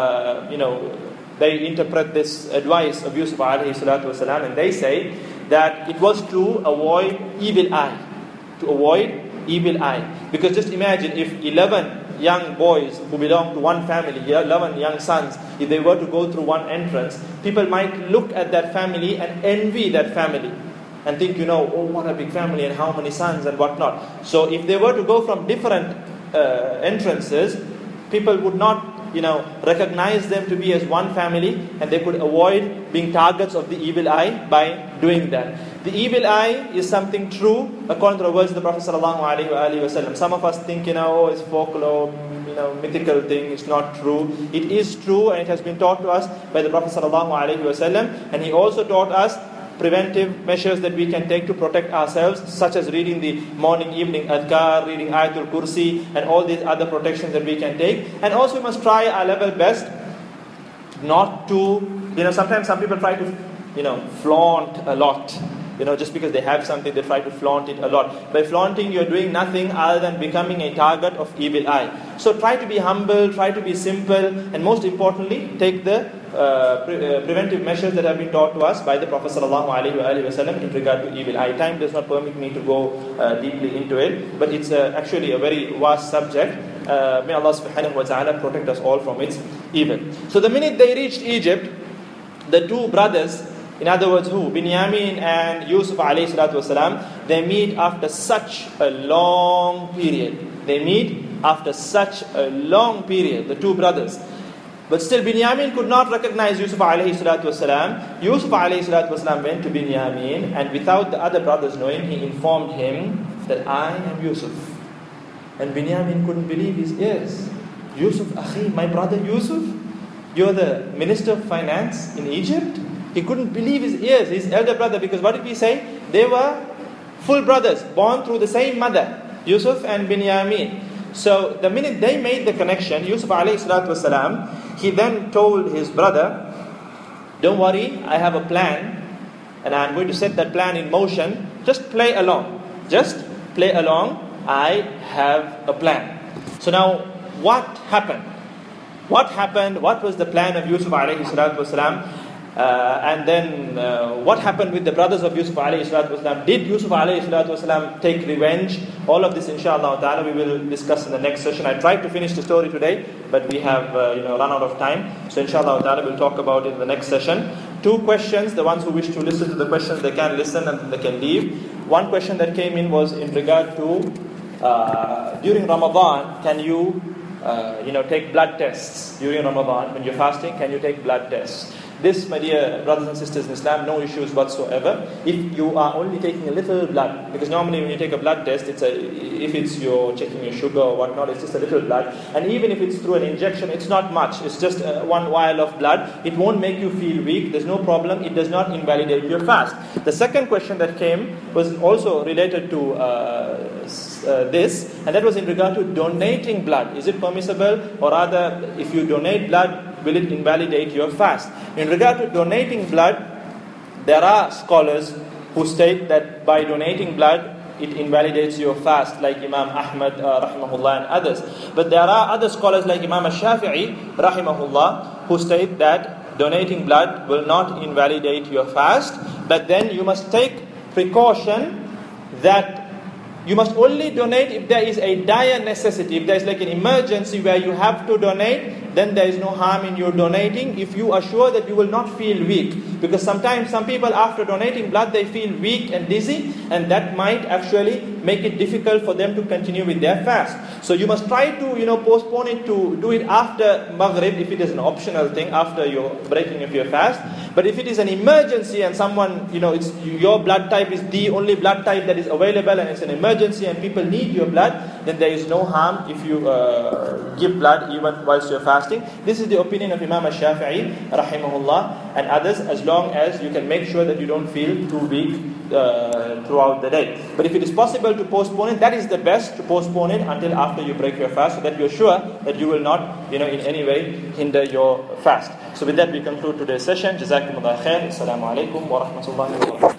interpret this advice of Yusuf alayhi salatu wasalam, and they say that it was to avoid evil eye. To avoid evil eye. Because just imagine if 11 young boys who belong to one family, 11 young sons, if they were to go through one entrance, people might look at that family and envy that family. And think, oh, what a big family and how many sons and whatnot. So if they were to go from different entrances, people would not recognize them to be as one family, and they could avoid being targets of the evil eye by doing that. The evil eye is something true according to the words of the Prophet ﷺ. Some of us think, it's folklore, mythical thing. It's not true. It is true, and it has been taught to us by the Prophet ﷺ. And he also taught us preventive measures that we can take to protect ourselves, such as reading the morning, evening adhkar, reading Ayatul Kursi, and all these other protections that we can take. And also we must try our level best not to, sometimes some people try to, flaunt a lot. Just because they have something, they try to flaunt it a lot. By flaunting, you're doing nothing other than becoming a target of evil eye. So try to be humble, try to be simple, and most importantly, take the preventive measures that have been taught to us by the Prophet ﷺ in regard to evil eye. Time does not permit me to go deeply into it, but it's actually a very vast subject. May Allah subhanahu wa ta'ala protect us all from its evil. So the minute they reached Egypt, the two brothers, in other words, Binyamin and Yusuf alayhi salatu wasalam, they meet after such a long period. The two brothers. But still Binyamin could not recognize Yusuf alayhi salatu wasalam. Yusuf alayhi salatu wasalam went to Binyamin, and without the other brothers knowing, he informed him that I am Yusuf. And Binyamin couldn't believe his ears. Yusuf, akhi, my brother Yusuf? You're the Minister of Finance in Egypt? He couldn't believe his ears, his elder brother, because what did we say? They were full brothers, born through the same mother, Yusuf and Binyamin. So the minute they made the connection, Yusuf alayhi salatu wasalam, he then told his brother, don't worry, I have a plan, and I'm going to set that plan in motion. Just play along. I have a plan. So now, what happened? What was the plan of Yusuf alayhi salatu wasalam? And then what happened with the brothers of Yusuf alayhi salatu wasalam? Did Yusuf alayhi salatu wasalam take revenge? All of this inshallah ta'ala we will discuss in the next session. I tried to finish the story today, but we have run out of time. So inshallah ta'ala we'll talk about it in the next session. 2 questions. The ones who wish to listen to the questions, they can listen and they can leave. One question that came in was in regard to during Ramadan, can you take blood tests? During Ramadan, when you're fasting, can you take blood tests? This, my dear brothers and sisters in Islam, no issues whatsoever. If you are only taking a little blood, because normally when you take a blood test, if you're checking your sugar or whatnot, it's just a little blood. And even if it's through an injection, it's not much. It's just one vial of blood. It won't make you feel weak. There's no problem. It does not invalidate your fast. The second question that came was also related to this, and that was in regard to donating blood. Is it permissible, or rather, if you donate blood, will it invalidate your fast? In regard to donating blood, there are scholars who state that by donating blood, it invalidates your fast, like Imam Ahmad rahimahullah and others. But there are other scholars like Imam Shafi'i rahimahullah who state that donating blood will not invalidate your fast, but then you must take precaution that you must only donate if there is a dire necessity. If there is like an emergency where you have to donate, then there is no harm in you donating if you are sure that you will not feel weak. Because sometimes some people after donating blood, they feel weak and dizzy, and that might actually make it difficult for them to continue with their fast. So you must try to postpone it, to do it after Maghrib if it is an optional thing, after your breaking of your fast. But if it is an emergency and someone, it's your blood type is the only blood type that is available and it's an emergency and people need your blood, then there is no harm if you give blood even whilst you're fasting. This is the opinion of Imam Shafi'i rahimahullah and others, as long as you can make sure that you don't feel too weak throughout the day. But if it is possible to postpone it, that is the best, to postpone it until after you break your fast, so that you're sure that you will not in any way hinder your fast. So with that we conclude today's session. Jazakumullah khair. Assalamu alaikum wa rahmatullahi wa barakatuh.